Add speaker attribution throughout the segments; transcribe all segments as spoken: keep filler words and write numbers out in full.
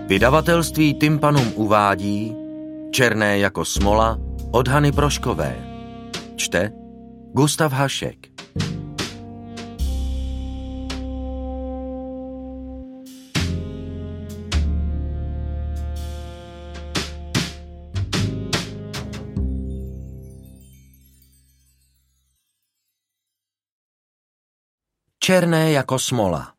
Speaker 1: Vydavatelství Tympanum uvádí Černé jako smola od Hany Proškové. Čte Gustav Hašek. Černé jako smola.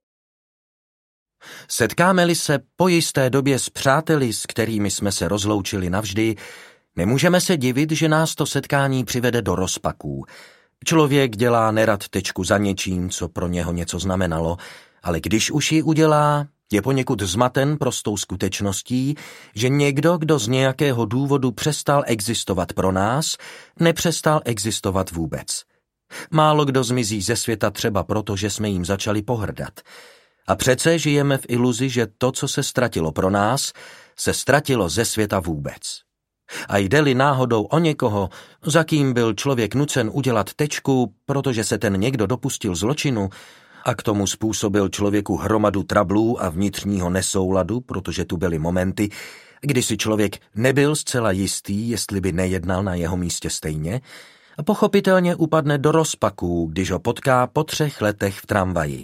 Speaker 1: Setkáme-li se po jisté době s přáteli, s kterými jsme se rozloučili navždy, nemůžeme se divit, že nás to setkání přivede do rozpaků. Člověk dělá nerad tečku za něčím, co pro něho něco znamenalo, ale když už ji udělá, je poněkud zmaten prostou skutečností, že někdo, kdo z nějakého důvodu přestal existovat pro nás, nepřestal existovat vůbec. Málo kdo zmizí ze světa třeba proto, že jsme jim začali pohrdat. A přece žijeme v iluzi, že to, co se ztratilo pro nás, se ztratilo ze světa vůbec. A jde-li náhodou o někoho, za kým byl člověk nucen udělat tečku, protože se ten někdo dopustil zločinu a k tomu způsobil člověku hromadu trablů a vnitřního nesouladu, protože tu byly momenty, kdy si člověk nebyl zcela jistý, jestli by nejednal na jeho místě stejně, a pochopitelně upadne do rozpaků, když ho potká po třech letech v tramvaji.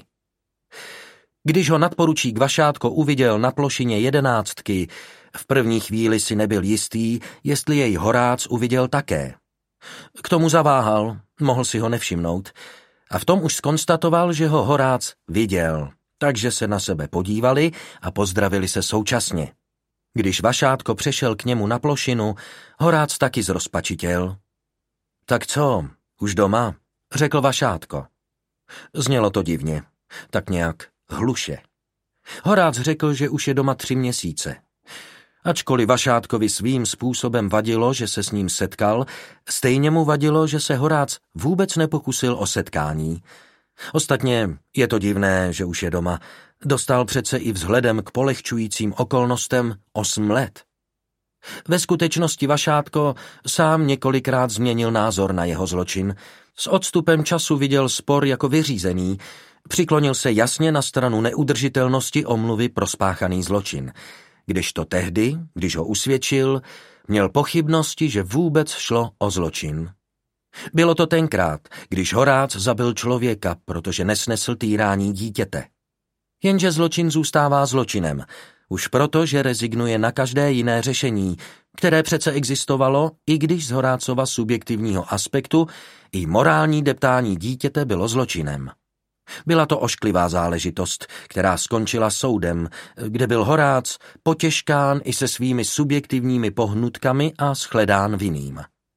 Speaker 1: Když ho nadporučík Vašátko uviděl na plošině jedenáctky, v první chvíli si nebyl jistý, jestli jej Horác uviděl také. K tomu zaváhal, mohl si ho nevšimnout, a v tom už zkonstatoval, že ho Horác viděl, takže se na sebe podívali a pozdravili se současně. Když Vašátko přešel k němu na plošinu, Horác taky zrozpačitěl. Tak co, už doma? Řekl Vašátko. Znělo to divně, tak nějak hluše. Horác řekl, že už je doma tři měsíce. Ačkoliv Vašátkovi svým způsobem vadilo, že se s ním setkal, stejně mu vadilo, že se Horác vůbec nepokusil o setkání. Ostatně je to divné, že už je doma. Dostal přece i vzhledem k polehčujícím okolnostem osm let. Ve skutečnosti Vašátko sám několikrát změnil názor na jeho zločin. S odstupem času viděl spor jako vyřízený, přiklonil se jasně na stranu neudržitelnosti omluvy pro spáchaný zločin, kdežto tehdy, když ho usvědčil, měl pochybnosti, že vůbec šlo o zločin. Bylo to tenkrát, když Horác zabil člověka, protože nesnesl týrání dítěte. Jenže zločin zůstává zločinem, už proto, že rezignuje na každé jiné řešení, které přece existovalo, i když z Horácova subjektivního aspektu i morální deptání dítěte bylo zločinem. Byla to ošklivá záležitost, která skončila soudem, kde byl Horác potěškán i se svými subjektivními pohnutkami a shledán vinným.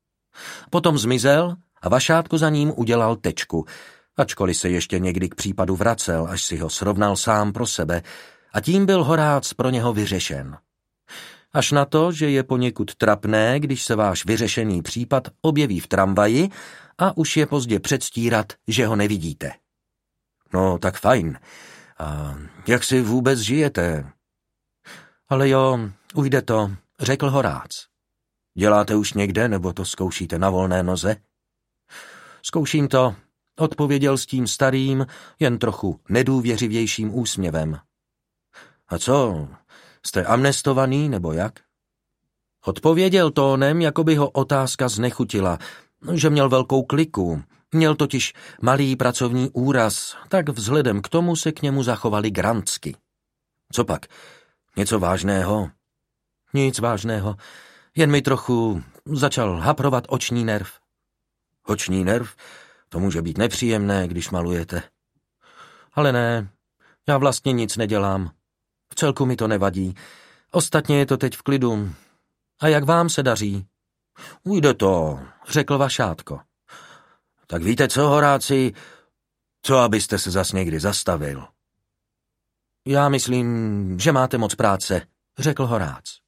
Speaker 1: Potom zmizel a Vašátko za ním udělal tečku, ačkoliv se ještě někdy k případu vracel, až si ho srovnal sám pro sebe, a tím byl Horác pro něho vyřešen. Až na to, že je poněkud trapné, když se váš vyřešený případ objeví v tramvaji a už je pozdě předstírat, že ho nevidíte. No, tak fajn. A jak si vůbec žijete? Ale jo, ujde to, řekl Horác. Děláte už někde, nebo to zkoušíte na volné noze? Zkouším to, odpověděl s tím starým, jen trochu nedůvěřivějším úsměvem. A co, jste amnestovaný, nebo jak? Odpověděl tónem, jako by ho otázka znechutila, že měl velkou kliku, měl totiž malý pracovní úraz, tak vzhledem k tomu se k němu zachovali grantsky. Co pak, něco vážného? Nic vážného, jen mi trochu začal haprovat oční nerv. Oční nerv? To může být nepříjemné, když malujete. Ale ne, já vlastně nic nedělám. Vcelku mi to nevadí. Ostatně je to teď v klidu. A jak vám se daří? Ujde to, řekl Vašátko. Tak víte co, Horáci, co abyste se zas někdy zastavil? Já myslím, že máte moc práce, řekl Horác.